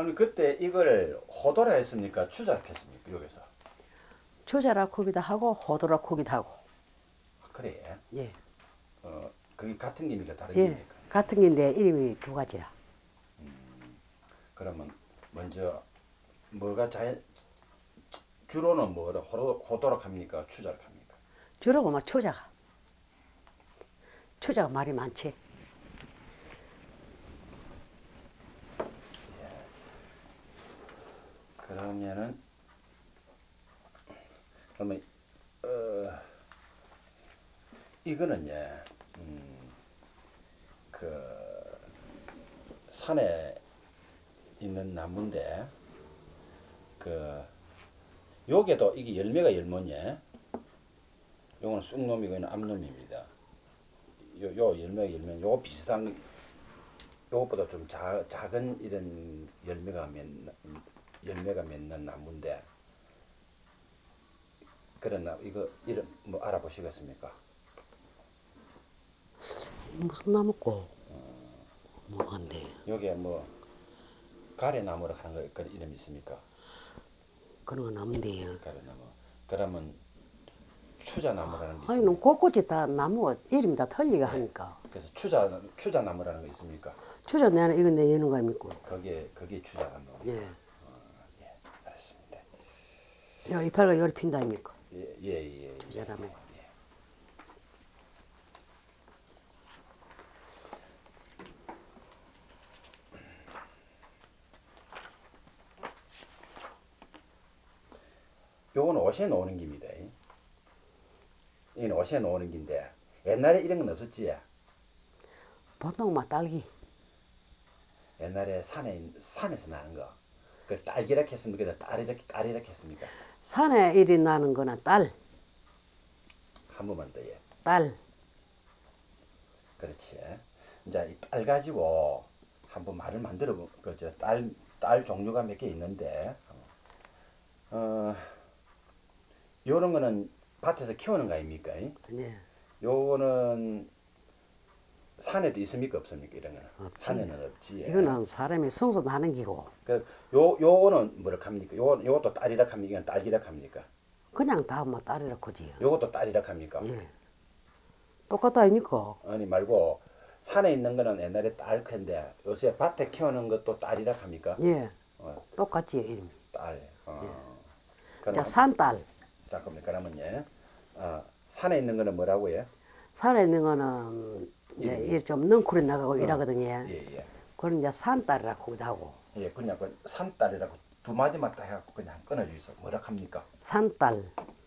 아니 그때 이걸 호도라 했습니까? 추자라 했습니까? 여기서. 초자라 코기도 하고 호도라 코기도 하고. 아, 그래. 예. 그게 같은 김이가 다른 예. 김입니까? 같은 게인데 이름이 두 가지라. 그러면 먼저 뭐가 주로는 뭐라 호도라 합니까? 추자라 합니까? 주로 보면 초자가. 초자가 말이 많지. 그러면은 그러면 이거는 그 산에 있는 나무인데 그 요게도 이게 열매가 열매냐? 요거는 쑥놈이고 이는 암놈입니다. 요 열매가 열매, 요거 비슷한 요것보다 좀 작은 이런 열매가 맺는 나무인데 그런 나 이거 이름 뭐 알아보시겠습니까? 무슨 나무고? 뭐한데? 요게 뭐 가래나무라 하는 거 그 이름 있습니까? 그런 거 나무인데요. 가래나무. 그러면 추자나무라는 게 아니, 너 있습니까? 곳곳이 다 나무가 이름이 다 틀리게 예. 하니까. 그래서 추자나무라는 거 있습니까? 추자 내는 이건 내 여는 거 아닙니까? 그게 추자나무. 예. 예, 알았습니다. 야, 이파리가 요리 핀다 아닙니까? 예. 추자라면. 요거는 옷에 놓는 김이다. 이건 옷에 놓는 김인데 옛날에 이런 건 없었지. 보통 막 딸기. 옛날에 산에서 나는 거. 그 딸기라 했습니까? 딸이라 했습니까? 산에 일이 나는 거는 딸, 한 번만 더 예. 딸. 그렇지. 이제 이 딸 가지고 한번 말을 만들어 그저 딸 종류가 몇 개 있는데 어 요런 거는 밭에서 키우는 거 아닙니까? 예. 요거는 산에도 있습니까? 없습니까? 이런 거는 없지. 산에는 없지. 예. 이거는 사람이 성소 나는 기고. 요거는 뭐라 합니까? 요것도 딸이라 합니까? 이건 딸기라 합니까? 그냥 다 뭐 딸이라 코지요. 요것도 딸이라 합니까? 예. 똑같다 아닙니까? 아니 말고 산에 있는 거는 옛날에 딸 큰데 요새 밭에 키우는 것도 딸이라 합니까? 예. 어, 똑같지 이름이. 딸. 예. 그럼 자, 산딸. 잠깐만 그러면 산에 있는 거는 뭐라고요? 산에 있는 거는 이제 이름이? 일좀 넝쿨이 나가고 어, 이러거든요. 예. 그건 이제 산딸이라고 하고. 예, 그냥 그 산딸이라고 두 마디만 딱 해갖고 그냥 끊어주세요. 뭐라 합니까? 산딸.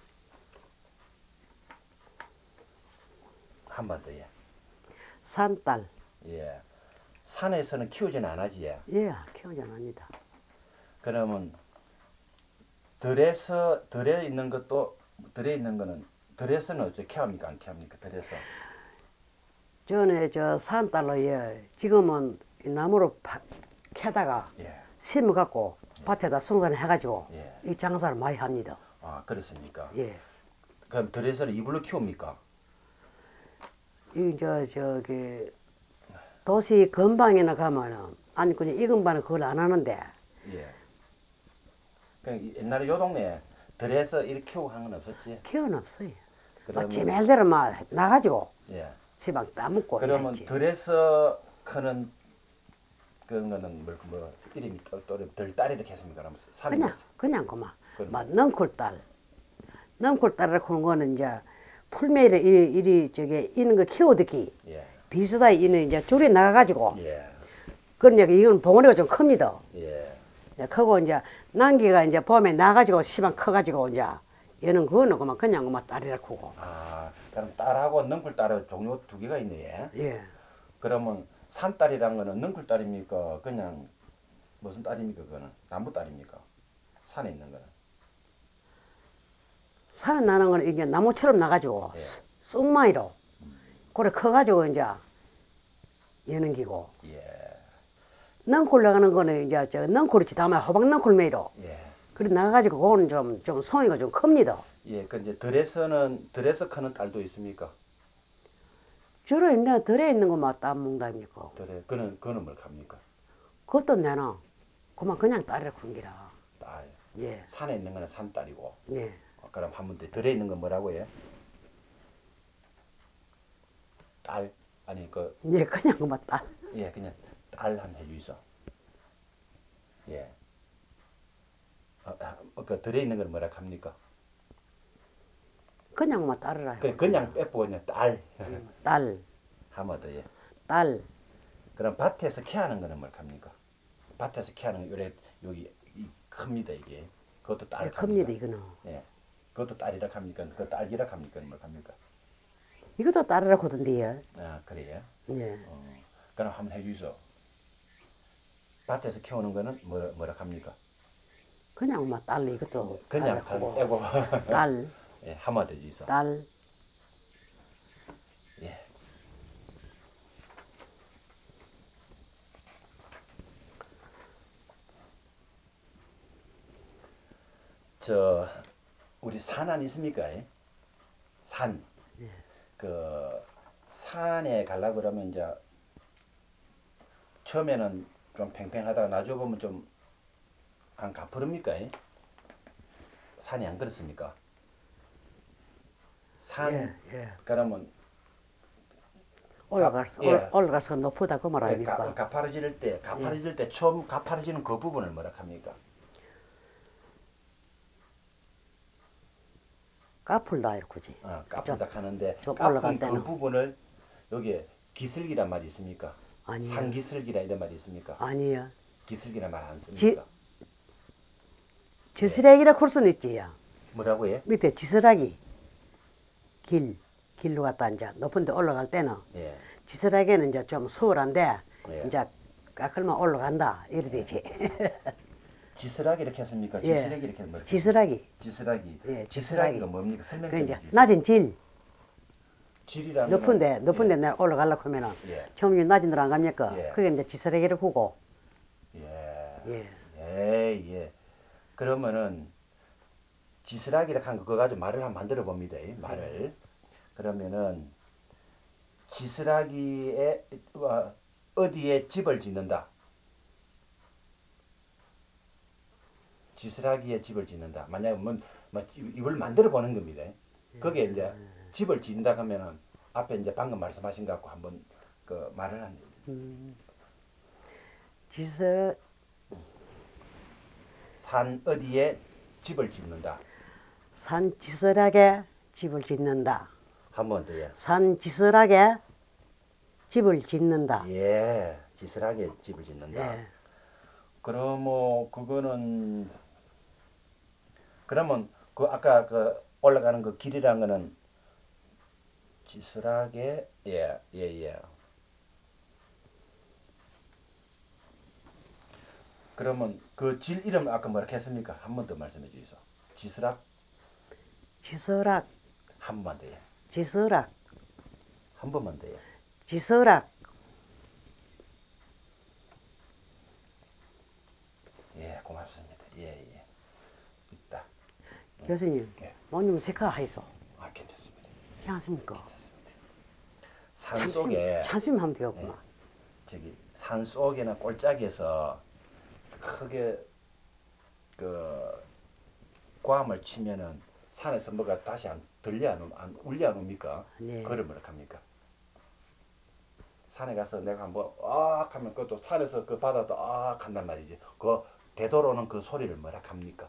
한 번 더 예. 산딸. 예. 산에서는 키우지는 않아지 예. 예, 키우지 않습니다. 그러면 들에 있는 거는 들에서는 어째 케합니까 안 케합니까 들에서? 전에 저 산딸로 예, 지금은 이 나무로 캐다가 예. 심어갖고 밭에다 송전해가지고 예. 이 장사를 많이 합니다. 아 그렇습니까? 예. 그럼 들에서는 이불로 키웁니까? 이 저기 도시 근방이나 가면은 아니 그냥 이 근방은 그걸 안 하는데 예. 그 옛날에 요 동네에 들에서 이렇게 키우고 하는 건 없었지? 키워는 없어요. 막 그러면 지멜대로 막 나가지고 예. 지방 따먹고 그러면 이랬지. 들에서 크는 그런 거는 뭐 이름이 또 들딸 이렇게 했습니까? 그러면 산인 것은 그냥 그만 그건 막 넝쿨딸 넝쿨딸이라고 하는 거는 이제 풀매를 이리 저기 이는 거 키워듣기 예. 비슷하게 이는 이제 줄이 나가가지고 예. 그러니까 이건 봉우리가 좀 큽니다. 예. 크고 이제 난기가 이제 봄에 나가지고 시방 커가지고 이제 얘는 그거는 그냥 그만 딸이라 크고. 아, 그럼 딸하고 넝쿨딸하고 종류 두 개가 있네. 예. 예. 그러면 산딸이란 거는 넝쿨딸입니까? 그냥 무슨 딸입니까? 그거는 나무 딸입니까? 산에 있는 거는. 산에 나는 거는 이게 나무처럼 나가지고 예. 쑥마이로 그래 커가지고 이제 얘는 기고. 예. 넝쿨 나가는 거는 이제 저 넝쿨이지 다음에 호박 넝쿨매로. 예. 그래 나가지고 그거는 좀 송이가 좀 큽니다. 예. 그 이제 들에서 크는 딸도 있습니까? 주로 내가 들에 있는 것만 따먹는다니까. 그거는 뭘 합니까? 그것도 내나 그만 그냥 딸이라 그런기라. 딸. 예. 산에 있는 거는 산딸이고. 예. 그럼 한 번 더 들어 있는 건 뭐라고 해? 딸. 아니 그 예, 그냥 그만 딸. 예, 그냥 딸 한 해주이소. 예. 그 들어 있는 건 뭐라 합니까? 그냥 그만 딸이라. 그냥 빼고 그냥 딸. 딸. 하면 더 예. 딸. 그럼 밭에서 캐하는 거는 뭘 합니까? 밭에서 캐하는 거 요래 여기 큽니다 이게. 그것도 딸 예, 합니까? 큽니다, 이거는. 예. 그것도 딸이라 합니까? 그 딸이라 합니까? 뭘 합니까? 이것도 딸이라 하던데요. 아 그래요? 예. 그럼 한번 해주소. 밭에서 키우는 거는 뭐라 합니까? 그냥 그만 딸, 이것도 그냥 딸이라 하고. 빼고 딸. 예, 하면 되지 있어. 딸. 예. 저 우리 산 안 있습니까? 산. 그 산에 가려 그러면 이제 처음에는 좀 팽팽하다가 나중에 보면 좀 안 가부릅니까? 산이 안 그렇습니까? 예, 산 예. 그러면 올라가서, 올라가서 높다 그 말 예, 아닙니까? 가파라질 때 처음 가파라지는 그 부분을 뭐라 합니까? 까풀다 이렇게지. 까풀다 하는데 좀 까푼 올라갈 그 때는. 부분을 여기에 기슬기란 말이 있습니까? 아니요. 산기슬기라 이런 말이 있습니까? 아니요. 기슬기란 말 안 지, 씁니까? 지스레기라 콜 수는 있지요. 뭐라고 해? 밑에 지스라기. 길로 갔다 이제 높은 데 올라갈 때는 예. 지스라기는 이제 좀 수월한데 예. 이제 깎을만 올라간다. 이래 되지. 지스라기 이렇게 했습니까? 예. 지스레기 이렇게 했습니까? 지스라기. 지스라기. 예, 지스라기가 뭡니까? 설명 그 좀 이제 해주세요. 낮은 질. 질이라는 높은 데 예. 내가 올라가려고 하면은 예. 처음에 낮은 데로 안 갑니까? 예. 그게 이제 지스라기를 보고. 예. 예. 예, 예. 그러면은 지스라기라 한 거 그거 가지고 말을 한번 만들어 봅니다. 이 말을. 그러면은 지스라기에 어디에 집을 짓는다. 지스라기에 집을 짓는다. 만약에 이걸 만들어 보는 겁니다. 거기에 이제 집을 짓는다 하면은 앞에 이제 방금 말씀하신 것 갖고 한번 그 말을 한 지스 산 어디에 집을 짓는다. 산 지스락에 집을 짓는다. 한 번 더요. 산 지스락에 집을 짓는다. 예, 지스라기에 집을 짓는다. 예. 그럼 뭐 그거는 그러면 그 아까 그 올라가는 그 길이란 거는 지스락에 예. 그러면 그 질 이름 아까 뭐라 했습니까? 한 번 더 말씀해 주이소. 지스락 지스락, 한 번만 더요. 지스락, 한 번만 더요. 지스락. 예, 고맙습니다. 예. 있다. 교수님, 예. 뭐님 색깔 하이소. 괜찮습니다. 괜찮습니까? 산 속에 찬심 하면 되겠구만. 저기 산 속에나 꼴짝에서 크게 그 고함을 치면은 산에서 뭐가 다시 안 들려 안 울려 안 옵니까? 네. 그걸 뭐라 합니까? 산에 가서 내가 한번 하면 그것도 산에서 그 바다도 한단 말이지. 그 되돌아오는 그 소리를 뭐라 합니까?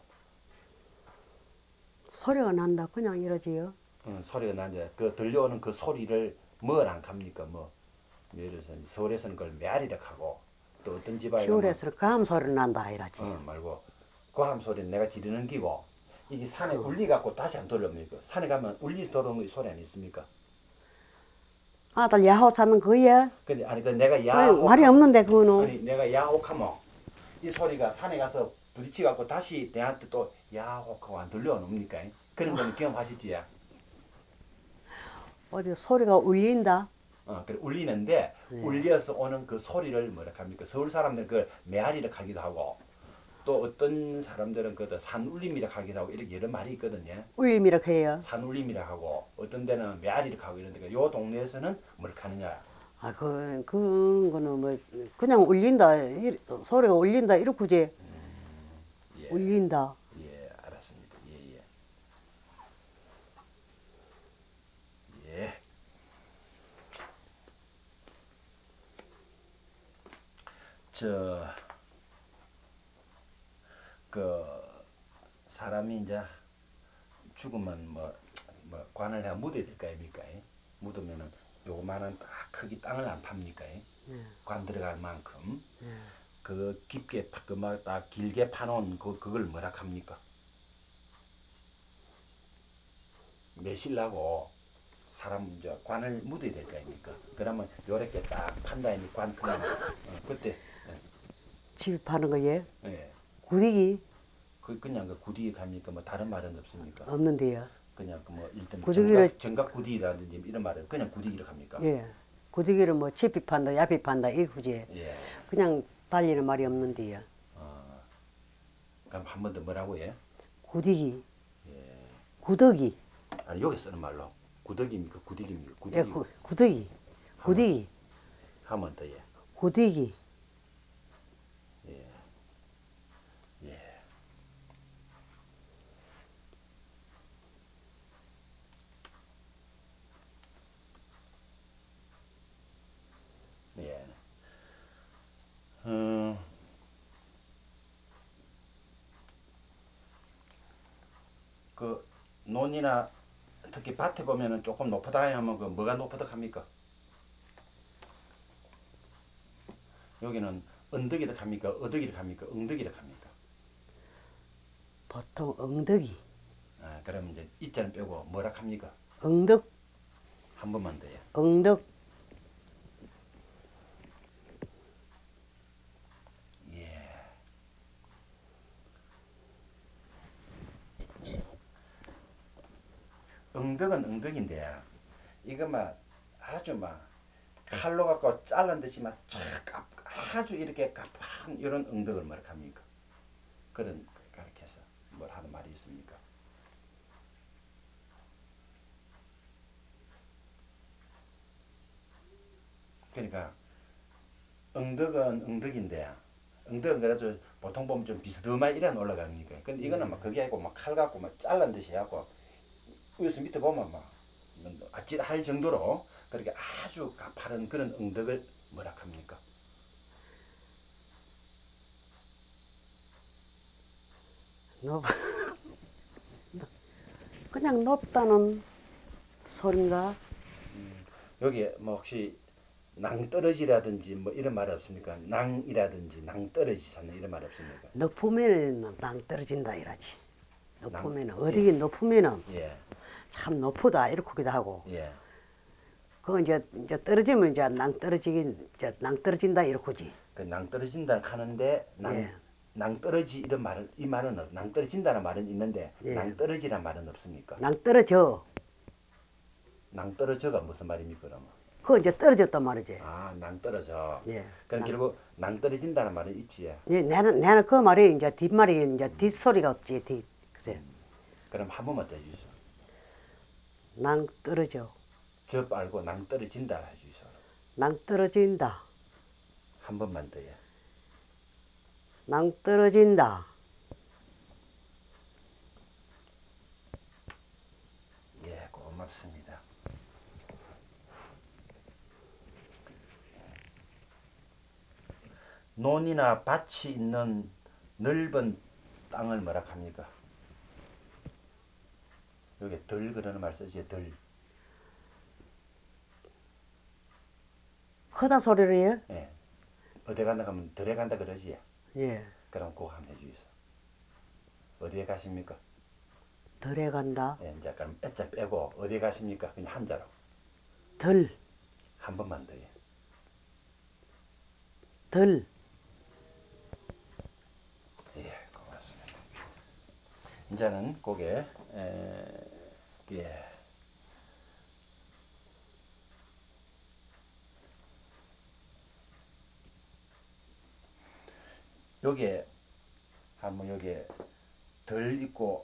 소리가 난다. 그냥 이러지요. 소리가 나는데 그 들려오는 그 소리를 뭐라 합니까? 예를 들어서 서울에서는 그걸 메아리라 하고 또 어떤 지방에 가면 시골에서 감 소리 난다 이러지. 말고 고함 소리는 내가 지르는 기고 이게 산에 울리 갖고 다시 안 돌아옵니까? 산에 가면 울리서 돌아오는 소리 안 있습니까? 아들 야호 찾는 거야? 근데 아니 그 내가 말이 없는데 그거는. 아니 내가 야혹하면 이 소리가 산에 가서 부딪히 갖고 다시 내한테 또 야혹하고 안 들려옵니까? 그런 거는 경험하시지야. 어디 소리가 울린다. 그래 울리는데 네. 울려서 오는 그 소리를 뭐라 합니까? 서울 사람들은 그 메아리를 하기도 하고 또 어떤 사람들은 그 산울림이라 하기도 하고 이렇게 여러 말이 있거든요. 울림이라고 해요. 산울림이라 하고 어떤 데는 메아리를 하고 이런데 요 동네에서는 뭘 하느냐? 아, 그런 거는 뭐, 그냥 울린다. 소리가 울린다. 이렇게지. 예. 울린다. 예, 알았습니다. 예, 예. 예. 저, 그, 사람이 이제 죽으면 뭐 관을 해야 묻어야 될 거 아닙니까? 묻으면은 요만한 딱 크기 땅을 안 팝니까? 관 들어갈 만큼. 그 깊게 딱 길게 파놓은 그걸 뭐라 합니까? 매실라고 사람 이제 관을 묻어야 될 거 아닙니까? 그러면 요렇게 딱 판다 이관 그냥 그때 집 파는 거 예? 예. 구리기 그냥 그 구디에 갑니까? 뭐 다른 말은 없습니까? 없는데요. 그냥 그 뭐 일단 구디기를 정각 구디라든지 이런 말은 그냥 구디기를 합니까? 예. 구디기를 뭐 집이 판다, 야비 판다 이러지. 예. 그냥 달리는 말이 없는데요. 그럼 한 번 더 뭐라고 해? 구디기, 구더기, 아니 여기 쓰는 말로 구더기입니까? 구디기입니까? 예, 구디기. 구더기, 한번 구디기, 한번 더 예. 구디기. 예. 예. 예. 음, 그 논이나 특히 밭에 보면은 조금 높다 하면 그 뭐가 높다 합니까? 여기는 언덕이라 합니까? 어덕이라 합니까? 엉덕이라 합니까? 보통 엉덕이, 아, 그럼 이제 이자는 빼고 뭐라 합니까? 엉덕, 한 번만 더요. 엉덕. 예. 엉덕은 엉덕인데 이거 막 아주 막 칼로 갖고 잘란 듯이 막 아주 이렇게 가판 이런 엉덕을 뭐라 합니까? 그런 그렇게 해서 뭘 하는 말이 있습니까? 그러니까 엉덕은 엉덕인데 엉덕은 그래도 보통 보면 좀 비스듬하게 이런 올라가니까 근데 이거는 막 그게 아니고 막 칼 갖고 막 잘란 듯이 하고 위에서 밑에 보면 막 아찔할 정도로 그렇게 아주 가파른 그런 엉덕을 뭐라 합니까? 높, 그냥 높다는 소린가? 여기 뭐 혹시 낭떠러지라든지 뭐 이런 말 없습니까? 낭이라든지 낭떠러지 찾는 이런 말 없습니까? 높으면은 낭 떨어진다 이러지. 낭, 높으면은 예, 어디긴 높으면은 예, 참 높다 이렇게도 하고. 예. 그 이제 떨어지면 이제 낭 떨어지긴 이제 낭 떨어진다 이렇게지. 그 낭떠러진다 하는데 예, 낭떠러지 이런 말은 이 말은 낭떠러진다는 말은 있는데 예. 낭떠러지란 말은 없습니까? 낭 떨어져. 낭떠러져가 무슨 말입니까 그러면? 그 이제 떨어졌단 말이지. 아 낭떠러져. 예. 그럼 결국 낭떠러진다는 말은 있지. 예, 나는 그 말이 이제 뒷말이 이제 뒷소리가 없지. 글쎄. 그럼 한 번만 더 해주세요. 낭 떨어져. 저 말고 낭떠러진다 해주세요. 낭 떨어진다. 한 번만 더요. 낭 떨어진다. 예, 고맙습니다. 논이나 밭이 있는 넓은 땅을 뭐라 합니까? 여기 덜 그러는 말 쓰지 덜. 크다 소리를 해? 예. 어디 간다 하면 덜에 간다 그러지. 예. 그럼 그거 한번 해주세요. 어디에 가십니까? 덜해 간다. 예, 이제 그럼 애자 빼고 어디에 가십니까? 그냥 한자로. 덜, 한 번만 더요. 덜. 예, 고맙습니다. 이제는 그게 예. 여기에 한번 여기에 덜 있고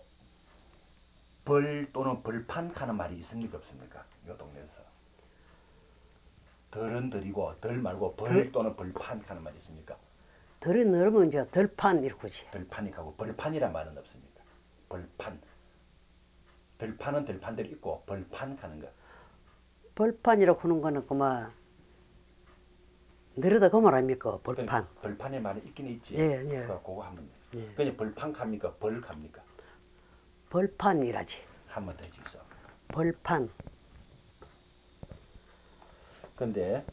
벌 또는 벌판 하는 말이 있습니까 없습니까? 요 동네에서. 덜은 덜이고 덜 말고 벌 또는 벌판 하는 말이 있습니까? 덜이 넣으면 이제 덜판 이렇게지. 덜판이 가고 벌판이란 말은 없습니까? 벌판. 덜판은 덜판대로 있고 벌판 가는 거. 벌판이라고 하는 거는 그만 늘어다 그 말입니까? 벌판. 벌판의 말이 있긴 있지. 예, 예. 그거 한번. 예. 그냥 벌판 갑니까? 벌 갑니까? 벌판이라지. 한번 더 해주세요. 벌판. 근데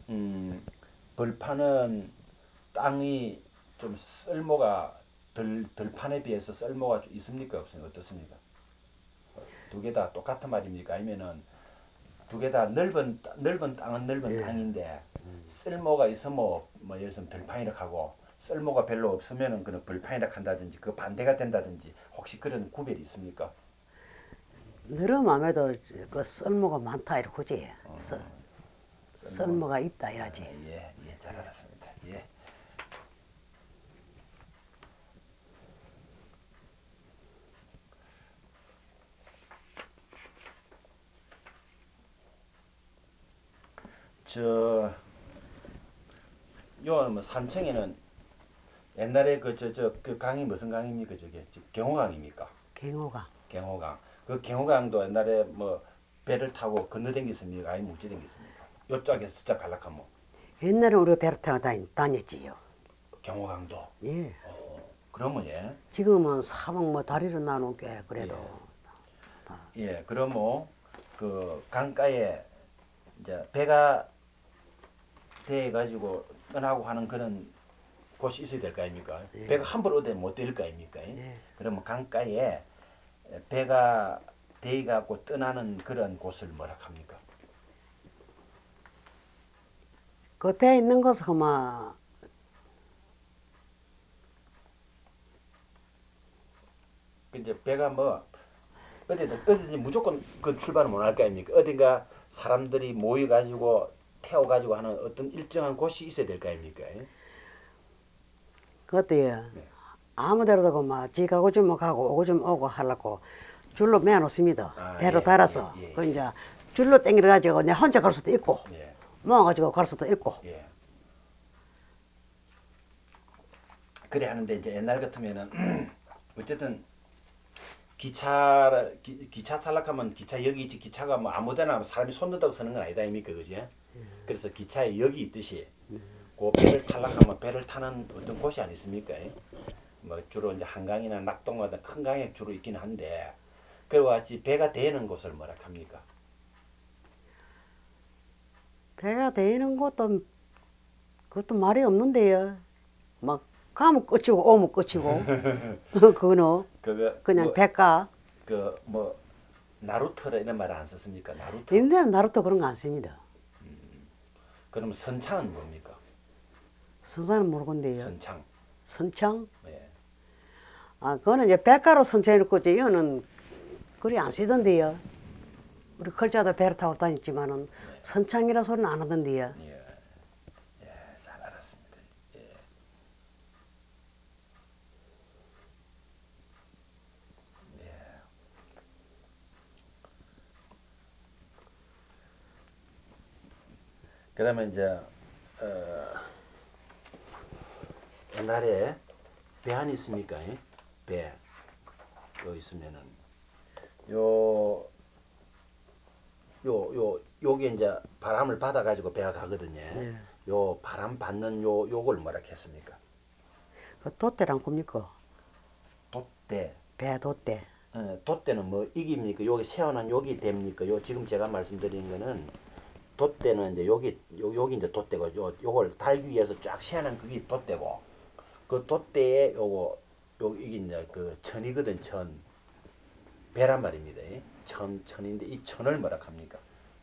벌판은 땅이 좀 썰모가 덜판에 비해서 썰모가 좀 있습니까? 없습니까? 어떻습니까? 두 개 다 똑같은 말입니까? 아니면은 두 개 다 넓은 땅은 넓은 예. 땅인데 썰모가 있으면 뭐 예를 들면 덜판이라 하고 썰모가 별로 없으면은 그는 벌판이라 한다든지 그 반대가 된다든지 혹시 그런 구별이 있습니까? 늘어맘에도 그 썰모가 많다 이렇게지. 썰모. 썰모가 있다 이라지. 예, 예, 잘 알았습니다. 예. 저, 요, 뭐, 산청에는 옛날에 그 강이 무슨 강입니까? 저게 경호강입니까? 갱호가. 경호강. 그 경호강도 옛날에 뭐 배를 타고 건너댕겼습니까? 아니면 어찌댕겼습니까? 요쪽에서 진짜 갈락하면 옛날에 우리가 배를 타고 다녔지요. 경호강도. 예. 그러면 예, 지금은 사방 뭐 다리로 나눈 게 그래도 예, 그러면 그 강가에 이제 배가 돼 가지고 떠나고 하는 그런 곳이 있어야 될 거 아닙니까? 배가 함부로 어디 못 될 거 아닙니까? 예. 그러면 강가에 배가 돼 갖고 떠나는 그런 곳을 뭐라 합니까? 그 배 있는 곳은 그만 그 이제 배가 뭐 어디든지 무조건 그 출발을 못 할 거 아닙니까? 어딘가 사람들이 모여 가지고 태워 가지고 하는 어떤 일정한 곳이 있어야 될 거 아닙니까? 그것도요. 네. 아무 데로도 그만 지 가고 좀 가고 오고 좀 오고 하려고 줄로 매어 놓습니다. 아, 배로 예, 달아서. 예, 예, 그 이제 줄로 땡겨 가지고 내 혼자 갈 수도 있고 예, 모아가지고 갈 수도 있고. 예. 그래 하는데 이제 옛날 같으면은 어쨌든 기차 탈락하면 기차역이 있지 기차가 뭐 아무데나 사람이 손 넣다고 서는 건 아니다 아닙니까 그지? 그래서 기차에 역이 있듯이 그 배를 탈락하면 배를 타는 어떤 곳이 아니 있습니까? 뭐 주로 이제 한강이나 낙동 같은 큰 강에 주로 있긴 한데 그와 같이 배가 되는 곳을 뭐라 합니까? 배가 되는 것도 그것도 말이 없는데요. 막 가면 끝이고 오면 끝이고. 그거는 그거 그냥 배가. 그 뭐 나루터라 이런 말 안 썼습니까? 나루터. 옛날에 나루토 그런 거 안 씁니다. 그럼 선창은 뭡니까? 성사는 모르겠는데요. 선창. 선창? 예. 아, 그거는 이제 백가로 선창해놓고 이제 이거는 그리 안 쓰던데요. 우리 걸자도 배를 타고 다녔지만은 선창이라 소리는 안 하던데요. 예. 예, 잘 알았습니다. 예. 그다음에 이제 어, 옛날에 배 안에 있습니까? 배. 요 있으면은 요 요게 이제 바람을 받아 가지고 배가 가거든요. 예. 요 바람 받는 요걸 뭐라 했습니까? 그 돛대란 겁니까? 돛대. 배 돛대. 돛대는 뭐 이깁니까? 여기 세워놓은 여기 됩니까? 요 지금 제가 말씀드리는 거는 돛대는 이제 여기 이제 돛대고 요걸 달기 위해서 쫙 세워놓은 그게 돛대고 그 돛대에 이게 이제 그 천이거든 천 배란 말입니다. 천인데 이 천을 뭐라 합니까?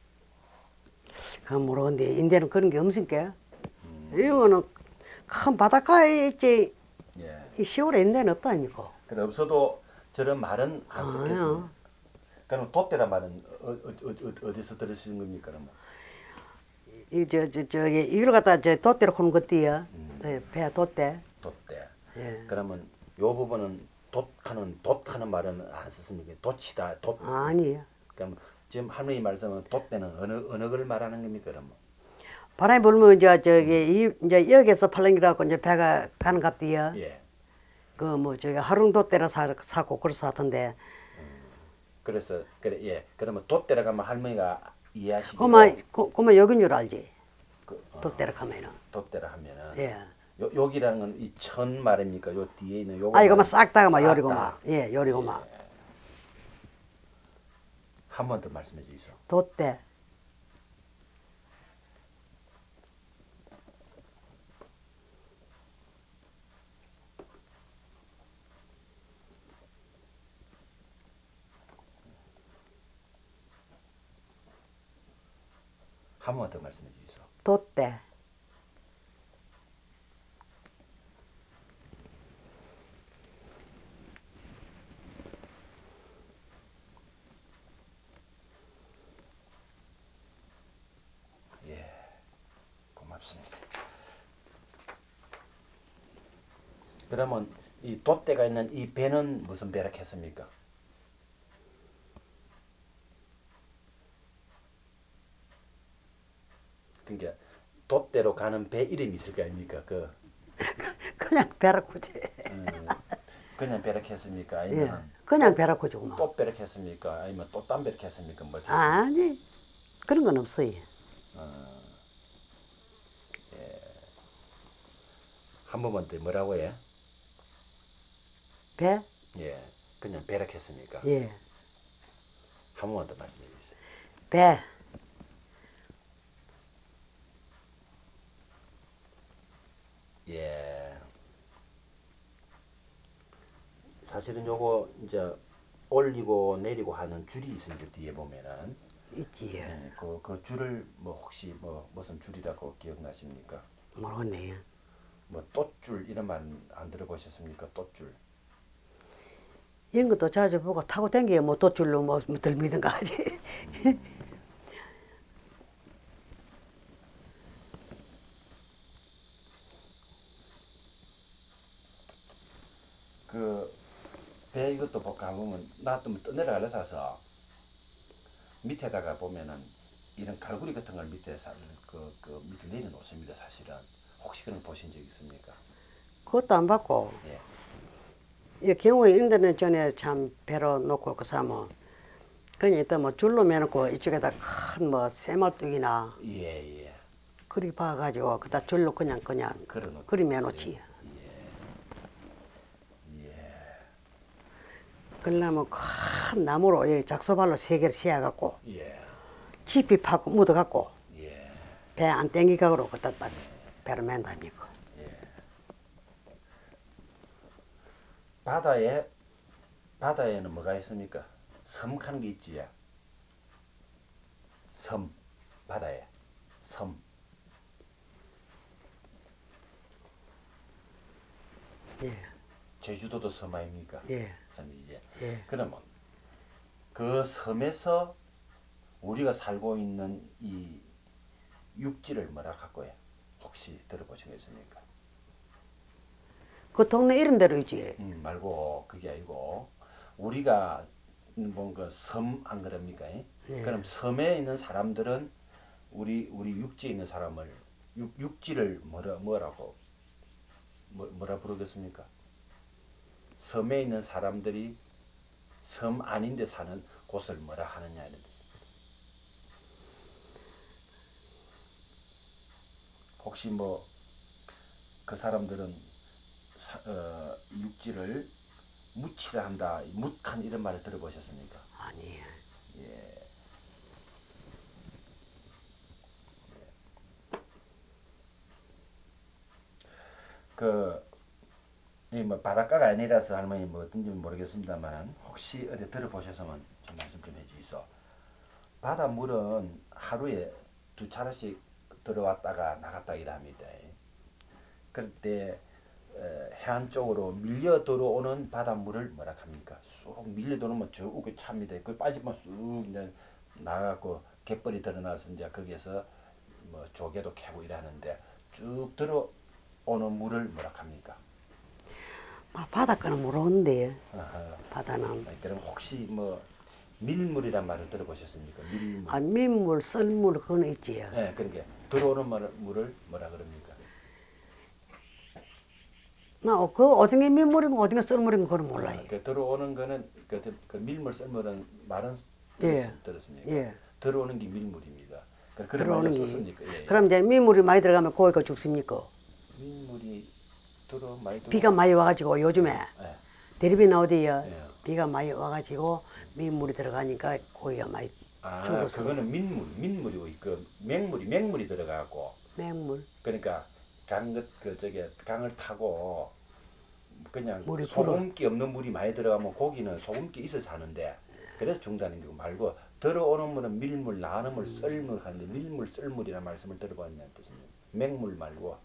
그건 모르겠는데 인제는 그런 게 없으니까. 이거는 큰 바닷가에 있지 예. 이 시골에 있는 데는 없다 아닙니까? 그래 없어도 저런 말은 안 아니요. 섞였습니다. 그럼 돛대란 말은 어디서 들으신 겁니까? 그러면? 저기 이걸 갖다 저 돛대로 하는 것도요. 배 돛대. 돛대. 예. 그러면 요 부분은 돛하는 말은 안 썼습니까? 돛이다. 돛. 아니요. 그럼 지금 할머니 말씀은 돛대는 어느 걸 말하는 겁니까? 그러면? 바람이 불면 이제 이제 여기에서 팔랑기라고 이제 배가 가는 갑디요. 예. 그 뭐 저기 하릉도 때라 사고 그래서 하던데. 그래서 그래 예. 그러면 돛대로 가면 할머니가 이해하시기로 그만 여긴 줄 알지. 그, 도 때라 가면은. 돛대로 하면은 예. 여기라는 건 이 천 말입니까? 요 뒤에 있는 요거 아 이거만 말입니까? 싹 다가 막 싹 요리고 다. 막. 예, 요리고 막. 한 번 더 말씀해 주이소. 돛대. 한 번 더 말씀해 주이소. 돛대. 예. 고맙습니다. 그러면 이 돛대가 있는 이 배는 무슨 배라 했습니까? 그러니까 돛대로 가는 배 이름이 있을 거 아닙니까? 그냥 배라쿠지. 음, 그냥 배라 했습니까? 예. 아니면은 그냥 배라쿠지 뭐. 돛 배라 했습니까? 아니면 돛담 배라 했습니까? 뭐 했습니까? 아니. 그런 건 없어요. 한 번만 더 뭐라고 해? 배? 예. 그냥 배라 했습니까? 예. 한 번만 더 말씀해 주세요. 배. 예. 사실은 요거 이제 올리고 내리고 하는 줄이 있습니다. 뒤에 보면은 있지. 예. 예, 그 줄을 뭐 혹시 뭐 무슨 줄이라고 기억나십니까? 모르겠네요. 뭐 돛줄 이런 말 안 들어보셨습니까? 돛줄. 이런 것도 자주 보고 타고 댕겨야 뭐 돛줄로 뭐 들미든가 하지. 그 배 이것도 볼까 보면 나도 뭐 떠내려가려 사서 밑에다가 보면은 이런 갈고리 같은 걸 밑에 그 밑에 내려놓습니다. 사실은 혹시 그런 거 보신 적 있습니까? 그것도 안 받고. 예. 이 경우에 이런 데는 전에 참 배로 놓고 그 사면 그냥 일단 뭐 줄로 매놓고 이쪽에다 큰 뭐 쇠말뚝이나 예, 예. 그리 봐가지고 그다 줄로 그냥 걸어놓 그리 매놓지. 그러려면 큰 나무로 이 작소발로 세 개를 씌워갖고 예. 깊이 파고 묻어갖고 예. 배 안 땡기각으로 그다 딱 배를 맨답니까. 바다에는 뭐가 있습니까? 섬 하는 게 있지요. 섬 바다에 섬. 예, 제주도도 섬 아닙니까? 예, 섬이지. 예. 그러면 그 섬에서 우리가 살고 있는 이 육지를 뭐라 갖고 해? 혹시 들어보신 거 있습니까? 그 동네 이름대로 있지. 말고 그게 아니고 우리가 뭔가 섬 안 그럽니까? 예. 그럼 섬에 있는 사람들은 우리 육지에 있는 사람을 육지를 뭐라고 뭐라 부르겠습니까? 섬에 있는 사람들이 섬 아닌데 사는 곳을 뭐라 하느냐 이런 뜻. 혹시 뭐 그 사람들은 육지를 묻히라 한다, 묻한 이런 말을 들어보셨습니까? 아니, 뭐 바닷가가 아니라서 할머니 뭐 어떤지 모르겠습니다만 혹시 어디 들어보셔서만 좀 말씀 좀 해주이소. 바닷물은 하루에 두 차례씩 들어왔다가 나갔다 일합니다. 그럴 때 해안 쪽으로 밀려 들어오는 바닷물을 뭐라 합니까? 쑥 밀려 들어오면 쭉 찹니다. 그 빠지면 쑥 이제 나가고 갯벌이 드러나서 이제 거기에서 뭐 조개도 캐고 이러는데 쭉 들어오는 물을 뭐라 합니까? 바닷가는 모르는데 어허. 바다는 그럼 혹시 뭐 밀물이란 말을 들어보셨습니까? 밀물. 아, 민물, 썰물 그거는 있지요. 예, 그러니까 들어오는 물을 뭐라 그럽니까? 나그 어떤 게 민물이고 어떤 게 썰물인 그건 몰라요. 그 들어오는 거는 그 밀물 썰물은 말은 예, 들었습니까? 예. 들어오는 게 밀물입니다. 그런 말도 들어오는 게. 썼습니까? 예, 예. 그럼 이제 민물이 많이 들어가면 고기가 죽습니까? 밀물이 많이 비가 많이 와가지고 요즘에 예, 대리비 나오대요. 예. 비가 많이 와가지고 민물이 들어가니까 고기가 많이 죽어서. 그거는 민물이고 그 맹물이 들어가고 맹물, 그러니까 강을 타고 그냥 물이 불어. 소금기 없는 물이 많이 들어가면 고기는 소금기 있어서 하는데 그래서 중단인 거 말고 들어오는 물은 밀물 나가는 물 썰물 하는데 밀물 썰물이라는 말씀을 들어봤냐는 뜻입니다. 맹물 말고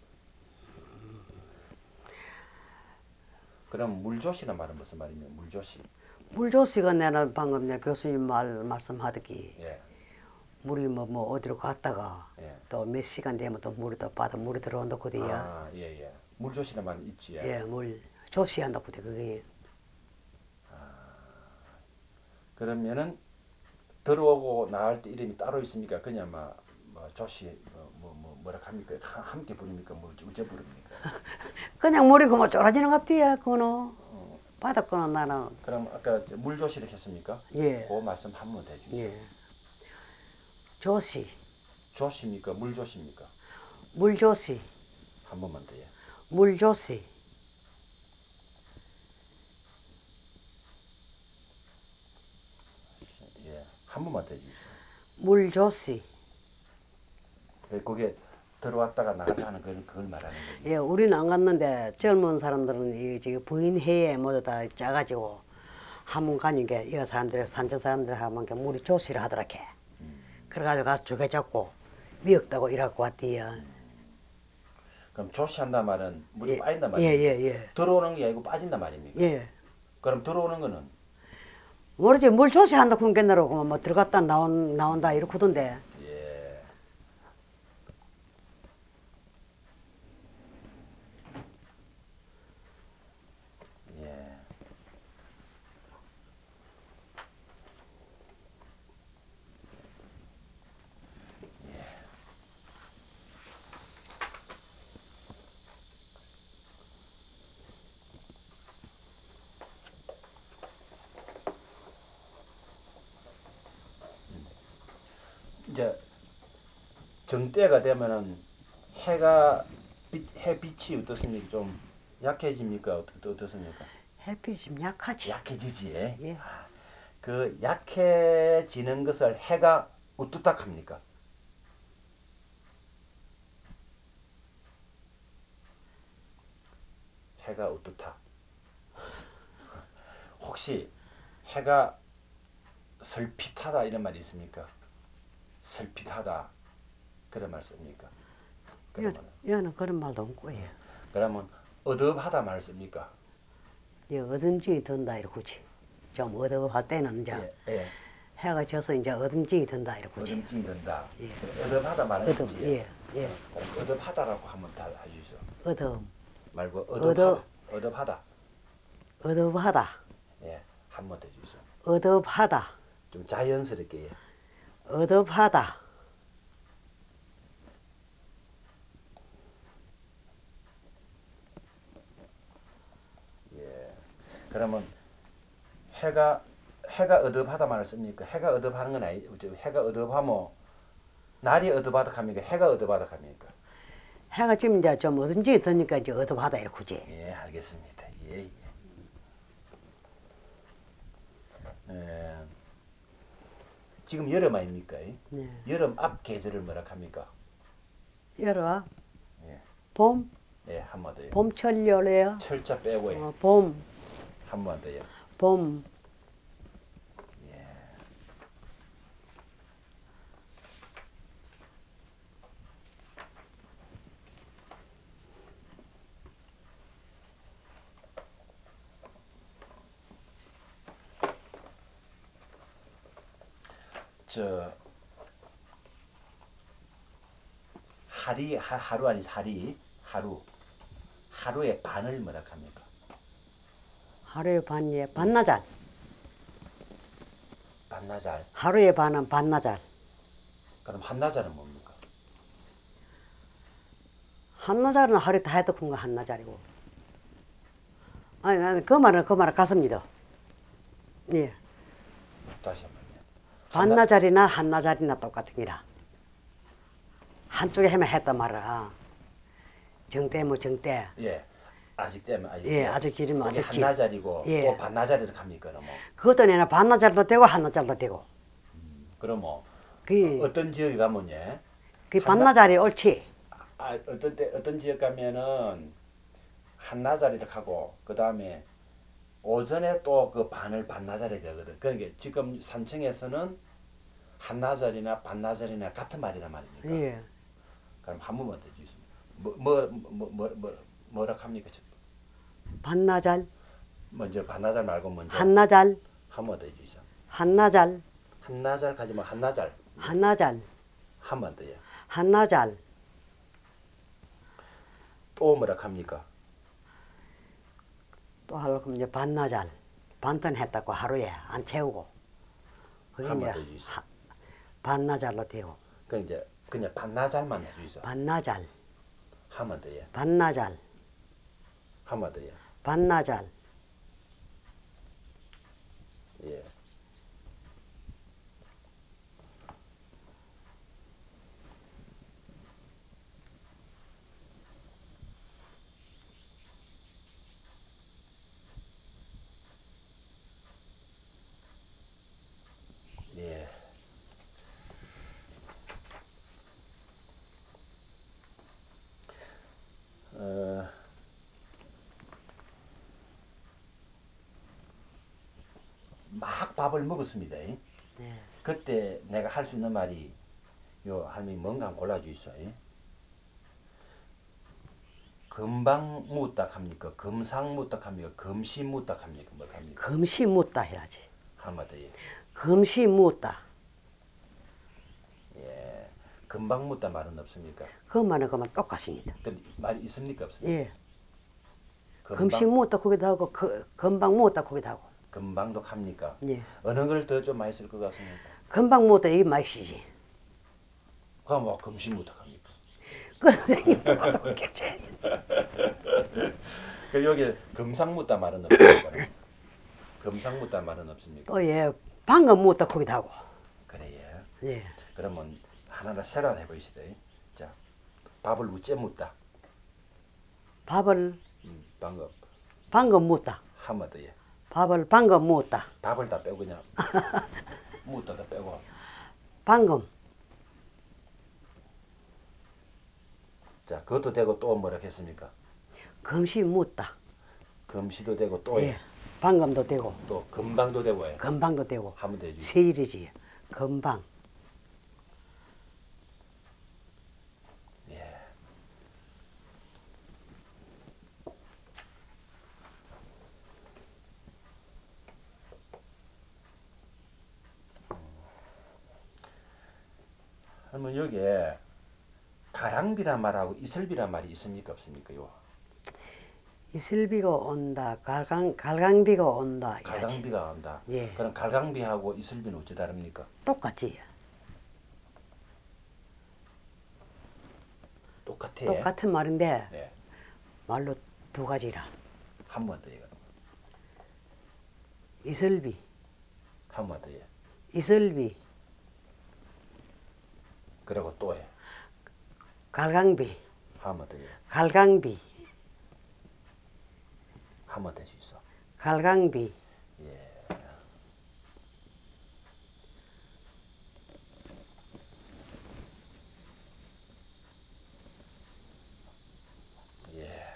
그럼 물조시란 말은 무슨 말입니까? 물조시. 물조시가 내가 방금 내 교수님 말씀하듯이 예, 물이 뭐 어디로 갔다가 예. 또 몇 시간 되면 또 물이 또 바다 물이 들어온다 그대요. 예, 예. 물조시란 말은 있지. 예. 예, 물 조시한다 그대 그게. 그러면은 들어오고 나갈 때 이름이 따로 있습니까? 그냥 뭐 조시 뭐라 합니까? 함께 부릅니까? 뭐 어째 부릅니까? 그냥 물이 그뭐 쫄아지는 것 같아요. 그거는 바다 거는 나는 그럼 아까 물조시를 했습니까? 예, 그 말씀 한 번 더 해주세요. 예. 조시, 조시입니까? 물조시입니까? 물조시, 한 번만 더요. 물조시, 예, 한 번만 더 해주세요. 물조시. 그게 들어왔다가 나갔다 하는 그걸 말하는 거지. 예, 우리는 안 갔는데 젊은 사람들은 이 지금 부인회에 모두 다 짜가지고 한문 가니까 이 사람들 산전 사람들 하면 물이 조시를 하더라게. 그래가지고 가서 조개 잡고 미역다고 이라고 왔대요. 그럼 조시한단 말은 물이 예, 빠진단 예, 말입니까? 예, 예. 들어오는 게 아니고 빠진단 말입니까? 예. 그럼 들어오는 거는 모르지 물 조시한다 그런 게 나라고 뭐 들어갔다 나온다 이렇게 하던데. 예, 예. 이제 정때가 되면은 햇빛이 어떻습니까? 좀 약해집니까? 어떻습니까? 햇빛이 좀 약하지. 약해지지. 예. 그 약해지는 것을 해가 우뚝딱합니까? 해가 우뚝딱. 혹시 해가 설핏하다 이런 말이 있습니까? 설핏하다 그런 말 씁니까? 그러면 여는 그런 말도 없고 예. 그러면 어둡하다 말 씁니까? 예, 어둠증이 든다 이러고지. 좀 어두할 때는 이제 예, 예. 해가 져서 이제 어둠증이 든다 이러고지. 어둠증이 든다. 예. 어둡하다 말은 어둠, 있지. 예, 예. 어둡하다라고 한번 다 해주죠. 어둠, 말고 어둡, 어둡하다. 어둡하다, 예, 한번 더 해주죠. 어둡하다, 좀 자연스럽게. 예. 어둡하다. 예. 그러면 해가 어둡하다 말을 씁니까? 해가 어둡하는 건 아니. 해가 어둡하면 날이 어둡하다 합니까? 해가 어둡하다 합니까? 해가 지금 이제 좀 어둠증이 드니까 이제 어둡하다 이러고지. 예, 알겠습니다. 예, 예. 예. 지금 여름 아닙니까? 네. 여름 앞 계절을 뭐라 합니까? 열어, 예, 봄, 예, 한 번 더요. 봄철열이에요. 철자 빼고 봄, 한 번 더요. 봄, 예. 저 하루 아니 하루의 반을 뭐라 합니까? 하루의 반이에 반나절, 반나절. 하루에 반은 반나절. 그럼 한나절은 뭡니까? 한나절은 하루에 다 해도 큰거 한나절이고. 아니 그 말은 같습니다. 예. 다시 한번요. 반나절이나 한나절이나 똑같은 기라. 한쪽에 하면 했단 말이야. 정때 뭐 정때. 예. 아직 때면 아직. 예, 아직 길이면 거기 아직 길. 한나절이고 예. 또 반나절이라 합니까, 그럼 뭐. 그것도 내가 반나절도 되고 한나절도 되고. 그럼 뭐 그, 어떤 지역에 가면 예. 그 반나절이 옳지. 어떤 지역 가면은 한나절이라 하고 그다음에 오전에 또 그 반을 반나절이 되거든. 그러니까 지금 산청에서는 한나절이나 반나절이나 같은 말이란 말입니까? 예. 그럼 한 번만 더 주세요. 뭐라 합니까? 반나절, 먼저 반나절 말고 먼저 한나절, 한 번 더 해주시죠. 한나절, 한나절 가지면 한나절 한나절, 한 번 더요. 한나절. 또 뭐라 합니까? 또 하려고 이제 반나절. 반턴 했다고 하루에 안 채우고. 그게 한 번 이제 더 해주시죠. 반나절로 되고. 그 이제 그냥 반나절만 해주시죠. 반나절, 한 번 더요. 반나절, 한 번 더요. 반나절. 예. 예. 막 밥을 먹었습니다. 네. 그때 내가 할 수 있는 말이 요 할머니 뭔가 골라주이소. 금방 무딱 합니까? 금상 무딱 합니까? 금시 무딱 합니까? 뭐 합니까? 금시 묻다 해야지. 한마디. 금시 묻다. 예. 금방 묻다 말은 없습니까? 그 말은 그만 똑같습니다. 근데 말이 있습니까? 없습니까? 예. 금방 금시 묻다 거기다 하고 금방 묻다 거기다 하고. 금방도 합니까? 예. 어느 걸 더 좀 많이 쓸 것 같습니까? 금방 묻다 이 맛이지. 그럼 뭐 금시 무딱 합니까? 그 선생님 똑같겠지. 그 여기 금상 묻다 말은 없습니까? 금상 묻다 말은 없습니까? 또 예. 방금 묻다 거기다 하고. 그래. 예. 그러면 하나를 새로 해보시다. 자, 밥을 우째 묻다. 밥을 방금 방금 묻다. 한번 더 예. 밥을 방금 묻다. 밥을 다 빼고 그냥 묻다 다 빼고. 방금 자, 그것도 되고 또 뭐라 했습니까? 금시 묻다. 금시도 되고 또 예. 방금도 되고 또 금방도 되고 예. 금방도 되고 하면 되지. 세일이지. 금방. 예. 그러면 여기에 가랑비란 말하고 이슬비란 말이 있습니까 없습니까? 요 이슬비가 온다. 갈강비가 온다. 해야지. 갈강비가 온다. 예. 그럼 갈강비하고 이슬비는 어찌 다릅니까? 똑같지. 똑같아. 똑같은 말인데 네. 말로 두 가지라. 한 번 더 해. 이슬비, 한 번 더 해. 이슬비, 그리고 또 해. 갈강비, 한 번 더 해. 갈강비, 한 번 더 할 수 있어. 갈강비. 예. 예.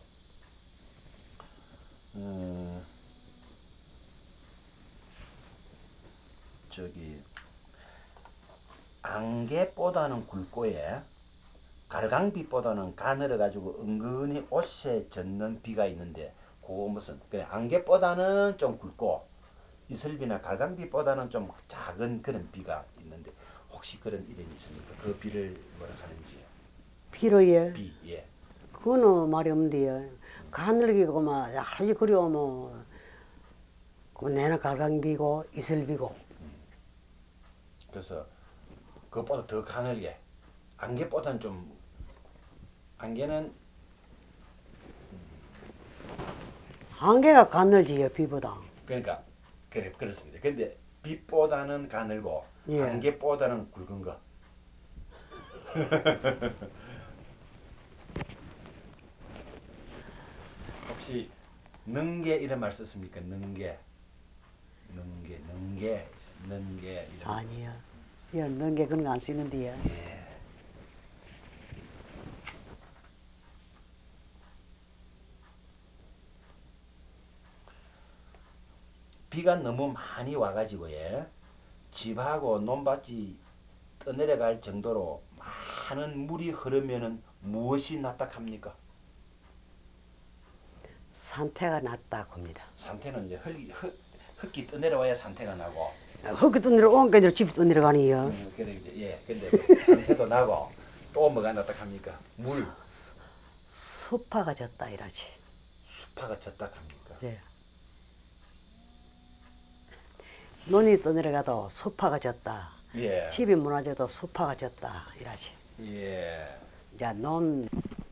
저기 안개보다는 굵고에 갈강비보다는 가늘어 가지고 은근히 옷에 젖는 비가 있는데 그거 무슨 그래 안개보다는 좀 굵고 이슬비나 갈강비보다는 좀 작은 그런 비가 있는데 혹시 그런 이름이 있습니까? 그 비를 뭐라 하는지. 피로예. 비 예. 그거는 말이 없는데요. 가늘기고 막 아주 그려 뭐. 그 내는 갈강비고 이슬비고. 그래서 그것보다 더 가늘게. 안개보다는 좀 안개는 안개가 가늘지요, 비보다. 그러니까 그래 그렇습니다. 근데 빛보다는 가늘고 예. 안개보다는 굵은 거. 혹시 능계 이런 말 썼습니까? 능계, 능계 이런. 아니요. 이런 능게 그런 거 안 쓰는데요. 예. 비가 너무 많이 와가지고 예. 집하고 논밭이 떠내려갈 정도로 많은 물이 흐르면은 무엇이 나타납니까? 산태가 났다고 합니다. 산태는 이제 흙이 떠내려와야 산태가 나고. 흙이 떠내려온 게 집이 떠내려가니요. 그래 이제 예. 근데 산태도 나고 또 뭐가 나타납니까? 물, 수파가 졌다 이라지. 수파가 졌다 합니까? 예. 논이 떠내려가도 수파가 졌다. 예. 집이 무너져도 수파가 졌다 이라지. 예. 이제 논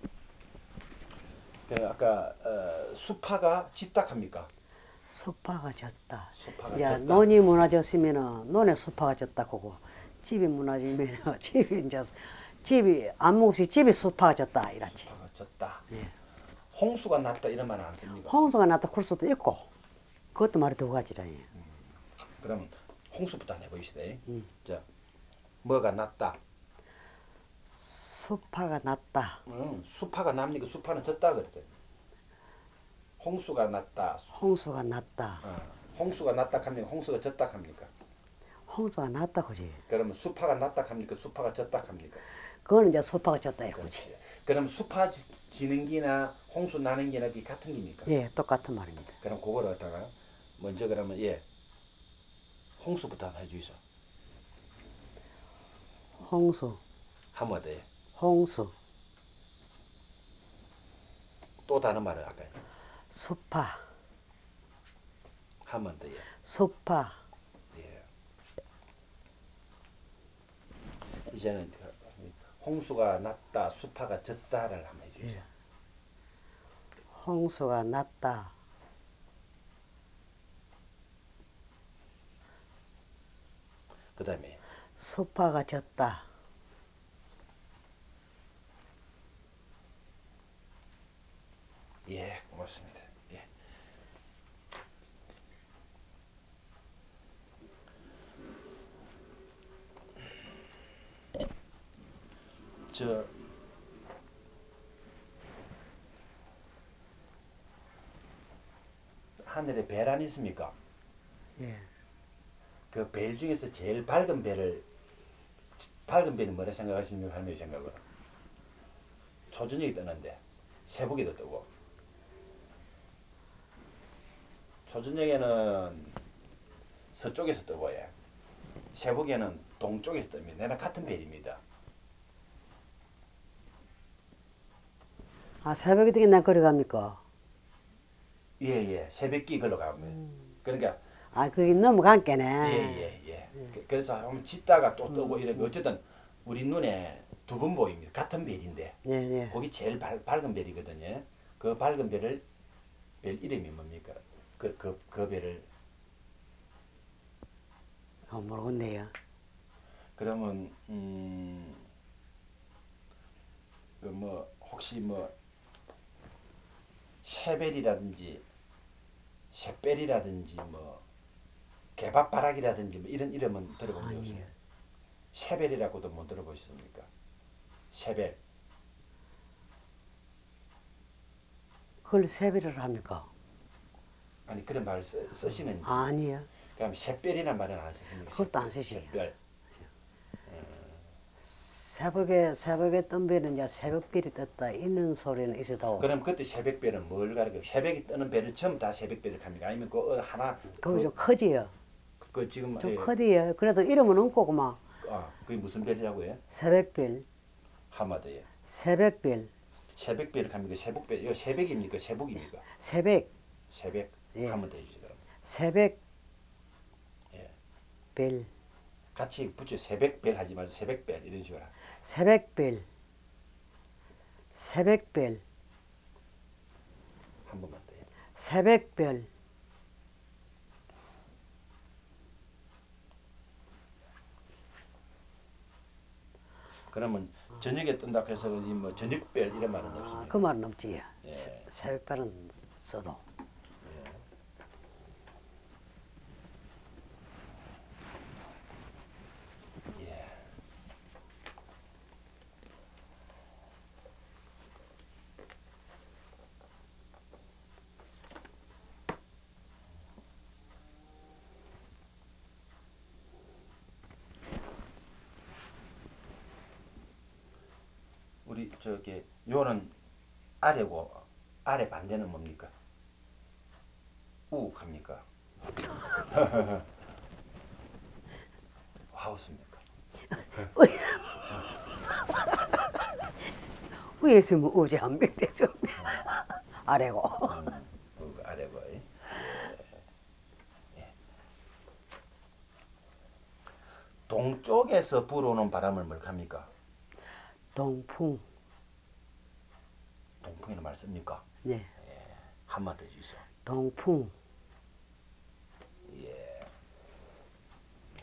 그 아까 수파가 짙다 합니까? 수파가 졌다. 수파가 이제 졌다. 논이 무너졌으면은 논에 수파가 졌다 하고 집이 무너지면 집이 이제 집이 안목시 집이 수파가 졌다 이라지. 수파가 졌다. 예. 홍수가 났다 이런 말은 안 씁니까? 홍수가 났다 그럴 수도 있고 그것도 말이 두 가지라. 예. 그럼 홍수부터 한번 해보시다. 자, 뭐가 났다. 수파가 났다. 수파가 납니까? 수파는 졌다 그랬대. 홍수가 났다. 홍수가 났다. 홍수가 났다 합니까? 홍수가 졌다 합니까? 홍수가 났다 그지. 그러면 수파가 났다 합니까? 수파가 졌다 합니까? 그거는 이제 수파가 졌다 이거지. 그렇지. 그럼 수파 지는 기나 홍수 나는 기나 같은 기입니까? 예, 똑같은 말입니다. 그럼 그걸 갖다가 먼저 그러면 예 홍수부터 한번 해주이소. 홍수, 한번 더 예. 홍수, 또 다른 말을 할까요? 수파, 한번 더 예. 수파, 예. 이제는 홍수가 났다, 수파가 졌다를 한번 해주이소. 홍수가 났다. 그 다음에 수파가 졌다. 예, 고맙습니다. 예. 저 하늘에 별 안 있습니까? 예, 그 별 중에서 제일 밝은 별은 뭐라 생각하십니까? 할머니 생각으로. 초저녁이 뜨는데 새벽에도 뜨고 초저녁에는 서쪽에서 뜨고 예. 새벽에는 동쪽에서 뜹니다. 내랑 같은 별입니다. 아 새벽에 되게 난 거리 갑니까? 예예 새벽기 걸로 갑니다. 그러니까 아 그게 넘어갔겠네. 예예예. 그래서 한번 짓다가 또 뜨고 이렇게 어쨌든 우리 눈에 두 번 보입니다. 같은 별인데 예, 예. 거기 제일 밝은 별이거든요. 그 밝은 별 이름이 뭡니까? 그 별을 모르겠네요. 그러면 그 뭐 혹시 뭐 새별이라든지 샛별이라든지 뭐 개밥바락이라든지 뭐 이런 이름은 들어본 적 아니요. 없습니까? 새별이라고도 못 들어보셨습니까? 새별. 그걸 세배를 합니까? 아니 그런 말을 쓰시는지. 아니요. 그럼 샛별이란 말은 안 쓰십니까? 그것도 안 쓰지. 샛별. 새벽에 뜬 별은 이제 새벽별이 떴다 이런 소리는 있어도 그럼 그때 새벽별은 뭘 가르쳐? 새벽이 뜨는 별을 전부 다 새벽별을 합니까? 아니면 그 하나 그거 좀 커지요. 그 지금 좀 예, 커디요. 그래도 이름은 없고 그만 그게 무슨 별이라고 해? 새벽별, 한마디에. 새벽별, 새벽별을 합니까? 새벽별. 이거 새벽입니까? 새벽입니까? 새벽, 새벽. 예, 한번 더 해주세요. 그럼. 새벽별, 예. 같이 붙여 새벽별 하지 말고 새벽별 이런 식으로. 새벽별, 새벽별, 한 번만 더요. 새벽별, 그러면 저녁에 뜬다 해서 뭐 저녁별 이런 말은 아, 없습니다. 그 말은 없지. 예. 새벽별은 써도. 예. 우리 저기 요는 아래고 아래 반대는 뭡니까? 우욱합니까? 하우스입니까? 위에 있으면 우지 한 명 되죠. 아래고. 그 아래고. 예. 동쪽에서 불어오는 바람을 뭘 합니까? 동풍. 동풍이라는 말 씁니까? 네. 한마디 해주세요. 동풍.